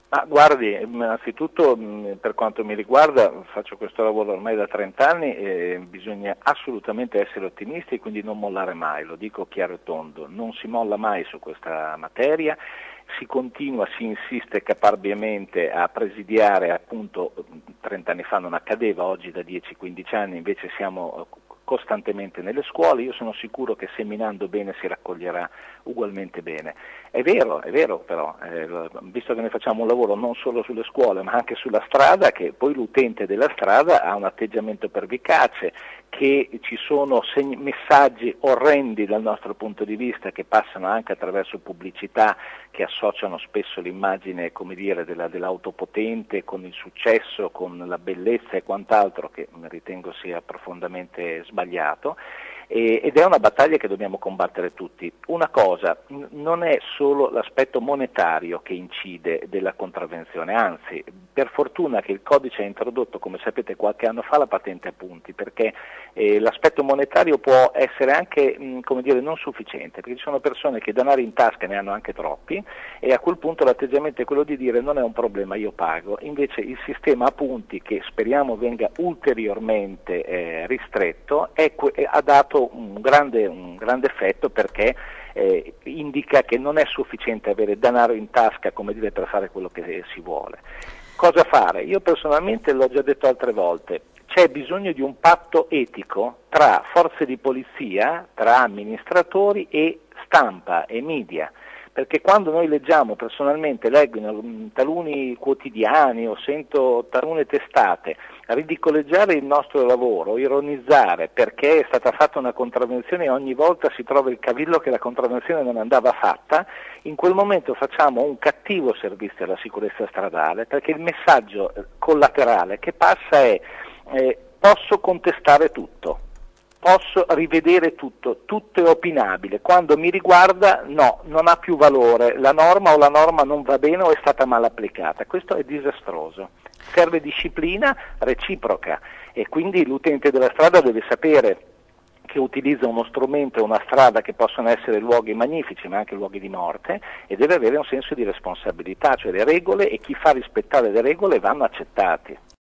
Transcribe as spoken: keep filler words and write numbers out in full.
Ma guardi, innanzitutto per quanto mi riguarda, faccio questo lavoro ormai da trenta anni e bisogna assolutamente essere ottimisti e quindi non mollare mai, lo dico chiaro e tondo, non si molla mai su questa materia, si continua, si insiste caparbiamente a presidiare, appunto trenta anni fa non accadeva, oggi da dieci quindici anni invece siamo costantemente nelle scuole, io sono sicuro che seminando bene si raccoglierà ugualmente bene. È vero, è vero però, eh, visto che noi facciamo un lavoro non solo sulle scuole ma anche sulla strada, che poi l'utente della strada ha un atteggiamento pervicace, che ci sono segni, messaggi orrendi dal nostro punto di vista che passano anche attraverso pubblicità che associano spesso l'immagine, come dire, della, dell'auto potente con il successo, con la bellezza e quant'altro, che ritengo sia profondamente sbagliato. Ed è una battaglia che dobbiamo combattere tutti. Una cosa, non è solo l'aspetto monetario che incide della contravvenzione, anzi, per fortuna che il codice ha introdotto, come sapete qualche anno fa, la patente a punti, perché eh, l'aspetto monetario può essere anche, mh, come dire, non sufficiente, perché ci sono persone che denari in tasca ne hanno anche troppi e a quel punto l'atteggiamento è quello di dire non è un problema, io pago. Invece il sistema a punti, che speriamo venga ulteriormente eh, ristretto, è, ha dato Un grande, un grande effetto, perché eh, indica che non è sufficiente avere denaro in tasca, come dire, per fare quello che si vuole. Cosa fare? Io personalmente l'ho già detto altre volte, c'è bisogno di un patto etico tra forze di polizia, tra amministratori e stampa e media. Perché quando noi leggiamo, personalmente leggo in taluni quotidiani o sento talune testate ridicoleggiare il nostro lavoro, ironizzare perché è stata fatta una contravvenzione e ogni volta si trova il cavillo che la contravvenzione non andava fatta, in quel momento facciamo un cattivo servizio alla sicurezza stradale, perché il messaggio collaterale che passa è eh, posso contestare tutto. Posso rivedere tutto, tutto è opinabile, quando mi riguarda no, non ha più valore, la norma o la norma non va bene o è stata mal applicata, questo è disastroso, serve disciplina reciproca e quindi l'utente della strada deve sapere che utilizza uno strumento e una strada che possono essere luoghi magnifici ma anche luoghi di morte e deve avere un senso di responsabilità, cioè le regole e chi fa rispettare le regole vanno accettati.